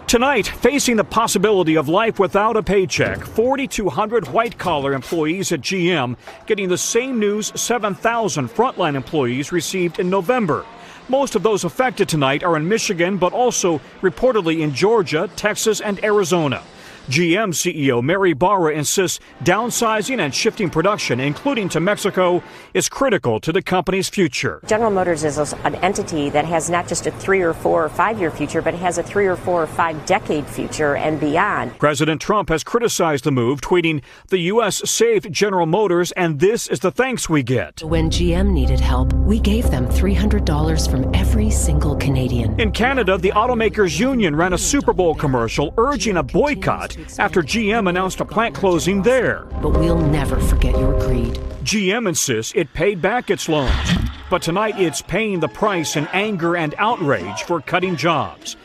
Tonight, facing the possibility of life without a paycheck, 4,200 white-collar employees at GM getting the same news 7,000 frontline employees received in November. Most of those affected tonight are in Michigan, but also reportedly in Georgia, Texas, and Arizona. GM CEO Mary Barra insists downsizing and shifting production, including to Mexico, is critical to the company's future. General Motors is an entity that has not just a 3 or 4 or 5 year future, but it has a 3 or 4 or 5 decade future and beyond. President Trump has criticized the move, tweeting, "The U.S. saved General Motors, and this is the thanks we get." When GM needed help, we gave them $300 from every single Canadian. In Canada, the automakers union ran a Super Bowl commercial urging a boycott after GM announced a plant closing there. But we'll never forget your greed. GM insists it paid back its loans. But tonight it's paying the price in anger and outrage for cutting jobs.